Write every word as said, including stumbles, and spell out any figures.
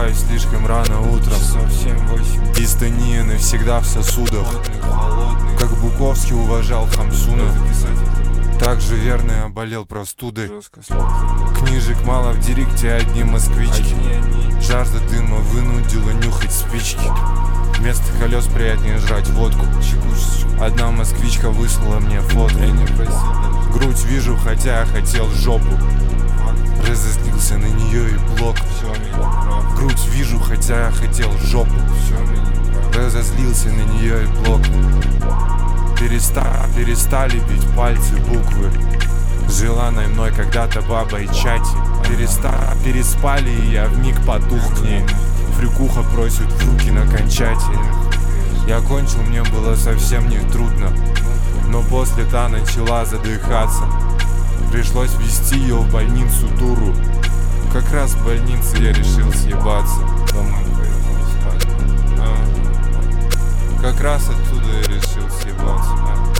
Просыпаюсь слишком рано утром, семь-восемь. Дистания навсегда в сосудах. Холодный, холодный. Как Буковский уважал Хамсуна, Записать так же верно я болел простудой. жестко сладко. Книжек мало в директе, одни москвички. Одни, одни. Жажда дыма вынудила нюхать спички. Вместо колес приятнее жрать водку. Чекушечку. Одна москвичка выслала мне фото. Я не просил даже. Грудь вижу, хотя я хотел жопу. Факт. Разозлился на нее и блок. Все, меня прав. Грудь вижу, хотя я хотел жопу. Все, меня прав. Разозлился на нее и блок. Переста, перестали бить пальцы буквы. Желанной мной когда-то бабой чати. Переста, переспали, и я вмиг потух к ней. Фрюкуха просит в руки на кончате. Я кончил, мне было совсем не трудно, но после та начала задыхаться. Пришлось везти ее в больницу дуру. Как раз в больнице я решил съебаться. Домой поехал спать. А, как раз оттуда я решил съебаться. А.